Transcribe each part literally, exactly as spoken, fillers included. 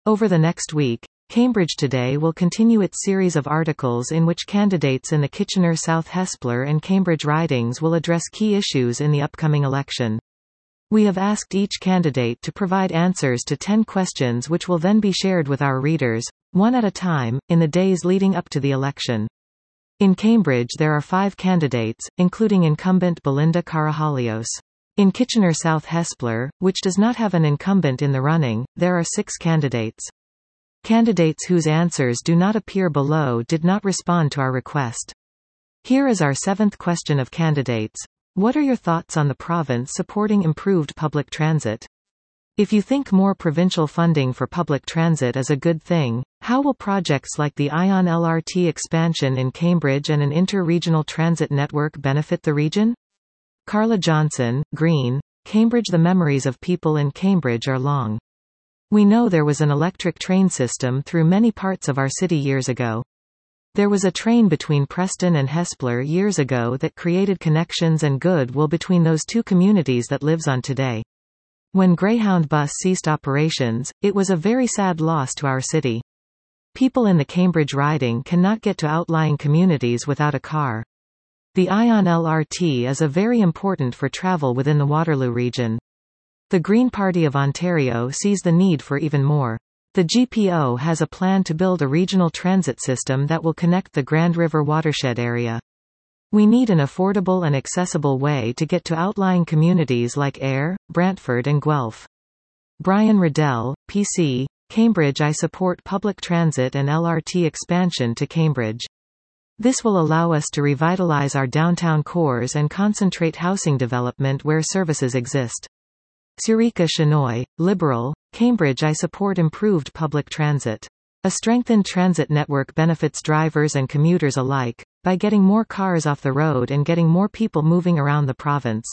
Over the next week, Cambridge Today will continue its series of articles in which candidates in the Kitchener South Hespeler and Cambridge ridings will address key issues in the upcoming election. We have asked each candidate to provide answers to ten questions which will then be shared with our readers, one at a time, in the days leading up to the election. In Cambridge there are five candidates, including incumbent Belinda Karahalios. In Kitchener South Hespeler, which does not have an incumbent in the running, there are six candidates. Candidates whose answers do not appear below did not respond to our request. Here is our seventh question of candidates. What are your thoughts on the province supporting improved public transit? If you think more provincial funding for public transit is a good thing, how will projects like the ION L R T expansion in Cambridge and an inter-regional transit network benefit the region? Carla Johnson, Green, Cambridge. The memories of people in Cambridge are long. We know there was an electric train system through many parts of our city years ago. There was a train between Preston and Hespeler years ago that created connections and goodwill between those two communities that lives on today. When Greyhound bus ceased operations, it was a very sad loss to our city. People in the Cambridge riding cannot get to outlying communities without a car. The ION L R T is a very important for travel within the Waterloo region. The Green Party of Ontario sees the need for even more. The G P O has a plan to build a regional transit system that will connect the Grand River watershed area. We need an affordable and accessible way to get to outlying communities like Ayr, Brantford and Guelph. Brian Riddell, P C, Cambridge. I support public transit and L R T expansion to Cambridge. This will allow us to revitalize our downtown cores and concentrate housing development where services exist. Surika Shenoy, Liberal, Cambridge. I support improved public transit. A strengthened transit network benefits drivers and commuters alike, by getting more cars off the road and getting more people moving around the province.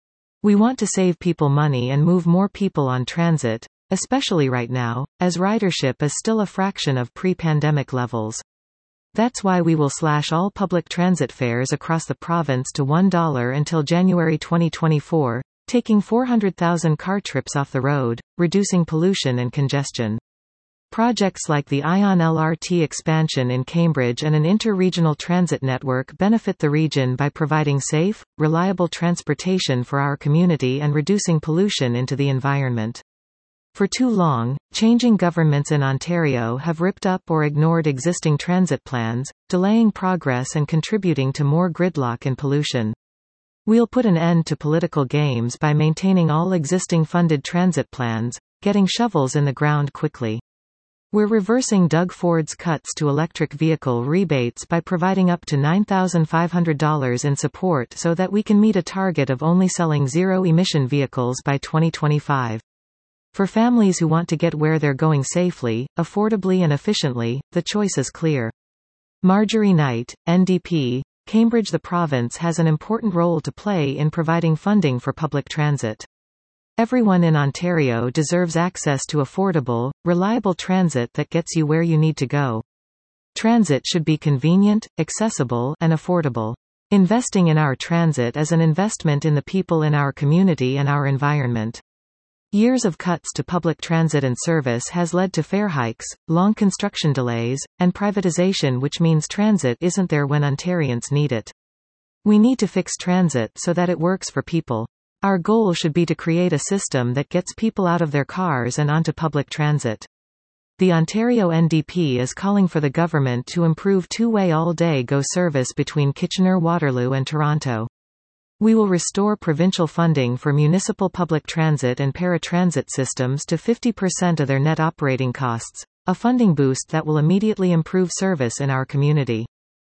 We want to save people money and move more people on transit, especially right now, as ridership is still a fraction of pre-pandemic levels. That's why we will slash all public transit fares across the province to one dollar until January twenty twenty-four, taking four hundred thousand car trips off the road, reducing pollution and congestion. Projects like the ION L R T expansion in Cambridge and an inter-regional transit network benefit the region by providing safe, reliable transportation for our community and reducing pollution into the environment. For too long, changing governments in Ontario have ripped up or ignored existing transit plans, delaying progress and contributing to more gridlock and pollution. We'll put an end to political games by maintaining all existing funded transit plans, getting shovels in the ground quickly. We're reversing Doug Ford's cuts to electric vehicle rebates by providing up to nine thousand five hundred dollars in support so that we can meet a target of only selling zero-emission vehicles by twenty twenty-five. For families who want to get where they're going safely, affordably and efficiently, the choice is clear. Marjorie Knight, N D P, Cambridge. The province has an important role to play in providing funding for public transit. Everyone in Ontario deserves access to affordable, reliable transit that gets you where you need to go. Transit should be convenient, accessible, and affordable. Investing in our transit is an investment in the people in our community and our environment. Years of cuts to public transit and service has led to fare hikes, long construction delays, and privatization, which means transit isn't there when Ontarians need it. We need to fix transit so that it works for people. Our goal should be to create a system that gets people out of their cars and onto public transit. The Ontario N D P is calling for the government to improve two-way all-day go service between Kitchener, Waterloo and Toronto. We will restore provincial funding for municipal public transit and paratransit systems to fifty percent of their net operating costs, a funding boost that will immediately improve service in our community.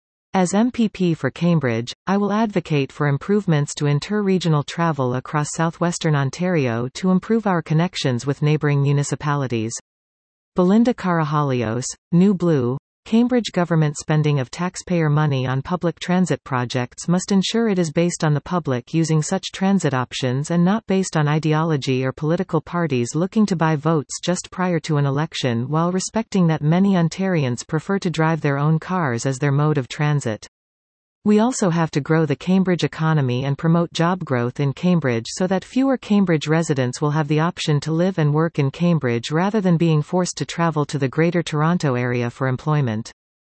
As M P P for Cambridge, I will advocate for improvements to inter-regional travel across southwestern Ontario to improve our connections with neighbouring municipalities. Belinda Karahalios, New Blue, Cambridge. Government spending of taxpayer money on public transit projects must ensure it is based on the public using such transit options and not based on ideology or political parties looking to buy votes just prior to an election, while respecting that many Ontarians prefer to drive their own cars as their mode of transit. We also have to grow the Cambridge economy and promote job growth in Cambridge so that fewer Cambridge residents will have the option to live and work in Cambridge rather than being forced to travel to the Greater Toronto Area for employment.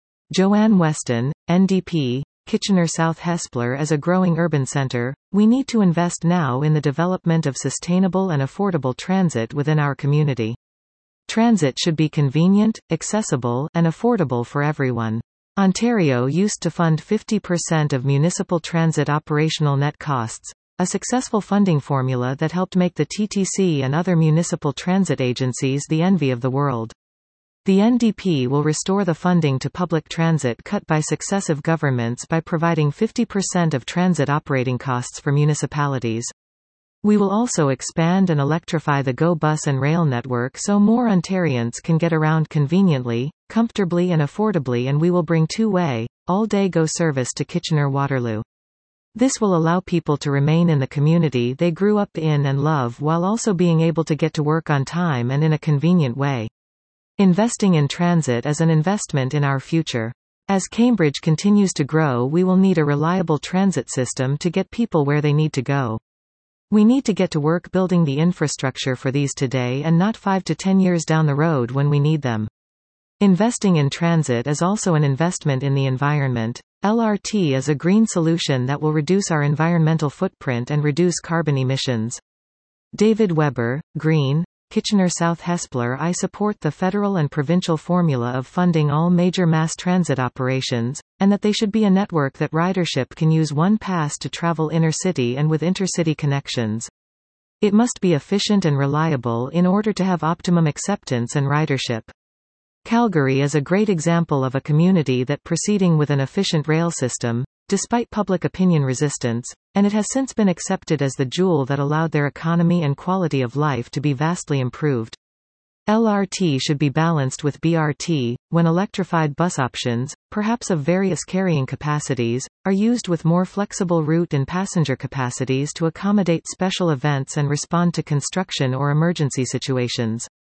Joanne Weston, N D P, Kitchener South Hespeler. As a growing urban centre, we need to invest now in the development of sustainable and affordable transit within our community. Transit should be convenient, accessible, and affordable for everyone. Ontario used to fund fifty percent of municipal transit operational net costs, a successful funding formula that helped make the T T C and other municipal transit agencies the envy of the world. The N D P will restore the funding to public transit cut by successive governments by providing fifty percent of transit operating costs for municipalities. We will also expand and electrify the GO bus and rail network so more Ontarians can get around conveniently, comfortably and affordably, and we will bring two-way, all-day GO service to Kitchener-Waterloo. This will allow people to remain in the community they grew up in and love while also being able to get to work on time and in a convenient way. Investing in transit is an investment in our future. As Cambridge continues to grow, we will need a reliable transit system to get people where they need to go. We need to get to work building the infrastructure for these today and not five to ten years down the road when we need them. Investing in transit is also an investment in the environment. L R T is a green solution that will reduce our environmental footprint and reduce carbon emissions. David Weber, Green, Kitchener South Hespeler. I support the federal and provincial formula of funding all major mass transit operations, and that they should be a network that ridership can use one pass to travel inner-city and with intercity connections. It must be efficient and reliable in order to have optimum acceptance and ridership. Calgary is a great example of a community that proceeding with an efficient rail system, despite public opinion resistance, and it has since been accepted as the jewel that allowed their economy and quality of life to be vastly improved. L R T should be balanced with B R T, when electrified bus options, perhaps of various carrying capacities, are used with more flexible route and passenger capacities to accommodate special events and respond to construction or emergency situations.